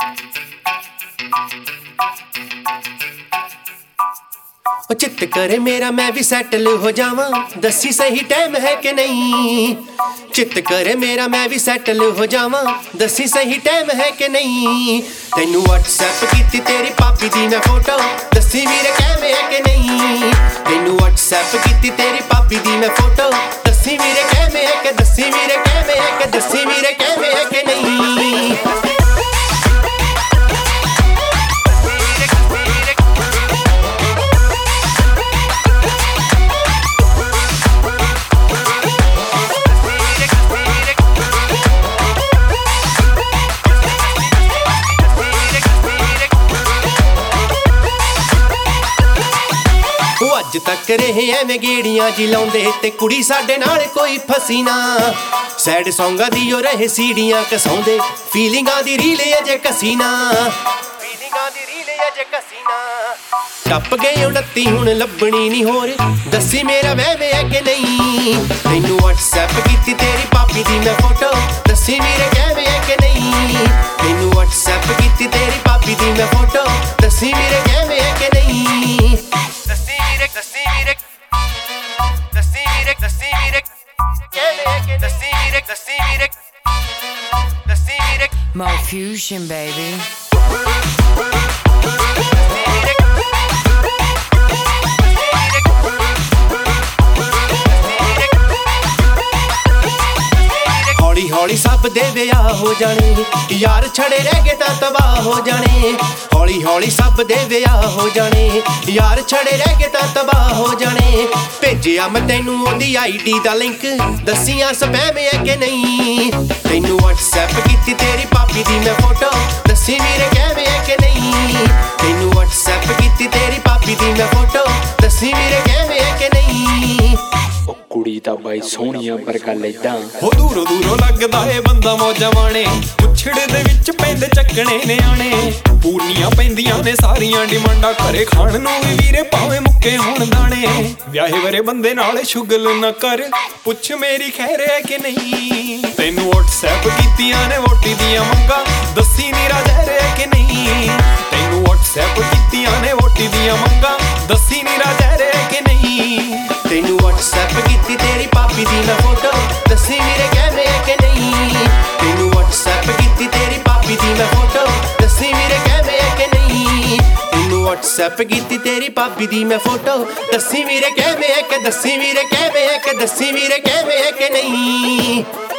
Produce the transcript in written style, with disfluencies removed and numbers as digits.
चित करे मेरा मैं भी सैटल हो जावां, दसी सही टाइम है कि नहीं। चित करे मेरा मैं भी सैटल हो जावां, दसी सही टाइम है कि नहीं। तैनू व्हाट्सएप कीती तेरी पापी दी मैं फोटो, दसी वीरे कैम है कि नहीं। तैनू व्हाट्सएप कीती तेरी पापी दी मैं फोटो, दसी वीरे कैम है कि, दसी वीरे कैम है कि, दसी वीरे कैम है कि नहीं। अज तक रहे एवें गेड़ियां जी लाउंदे ते कुड़ी साडे नाल कोई फसी ना। सैड सॉन्गां दी ओ रहे सीड़ियां कसाउंदे, फीलिंगां दी रील अजे कसी ना, फीलिंगां दी रील अजे कसी ना। टप गए 29 हुण लभणी नहीं होर, दसी मेरा वहम है कि नहीं। तैनू व्हाट्सएप कीती तेरी पापी दी मैं फोटो, दसी वीरे कहम है कि नहीं। तैनू व्हाट्सएप कीती तेरी पापी दी मैं फोटो, दसी वीरे कहम है कि नहीं। Mo Fusion, baby. हौली हौली सब दे विआह हो जाने, यार छड़े रह गए तां तबाह हो जाने। हौली हौली सब दे विआह हो जाने, यार छड़े रह गए तां तबाह हो जाने। भेजिया मैं तैनू ओदी आईडी दा लिंक, दसियां स्पैम है कि नहीं। तैनू व्हाट्सएप कीती तेरी पापी दी मैं फोटो, दसी वीरे कहम है कि नहीं। तैनू व्हाट्सएप कीती तेरी पापी दी मैं फोटो, दसी वीरे कहम है कि नहीं। कुड़ी दा बाई सोहणिया पर गल इदां हो दूरों दूरों लगदा ए बंदा मौजा माणे, पुछड़े दे विच पैंदे चक्कणे निआणे। पूर्नियां पैंदियां ने सारियां डिमांडां, घरे खाण नूं वी वीरे भावें मुक्के होण दाणे। विआहे वरे बंदे नाल शुगल ना कर, पुछ मेरी खैर है कि नहीं। तैनू व्हाट्सएप कीतियां ने वोटी दियां मंगां, दसी नीरा जहर है कि नहीं। तैनू व्हाट्सएप कीतियां ने वोटी दियां मंगां, दसी नीरा जहर है कि नहीं। तैनू व्हाट्सएप कीती तेरी पापी दी मैं फोटो, दसी वीरे कहम है कि नहीं। तैनू व्हाट्सएप कीती तेरी पापी दी मैं फोटो, दसी वीरे कहम है कि नहीं। तैनू व्हाट्सएप कीती तेरी पापी दी मैं फोटो, दसी वीरे कहम है कि, दसी वीरे कहम है कि, दसी वीरे कहम है कि नहीं।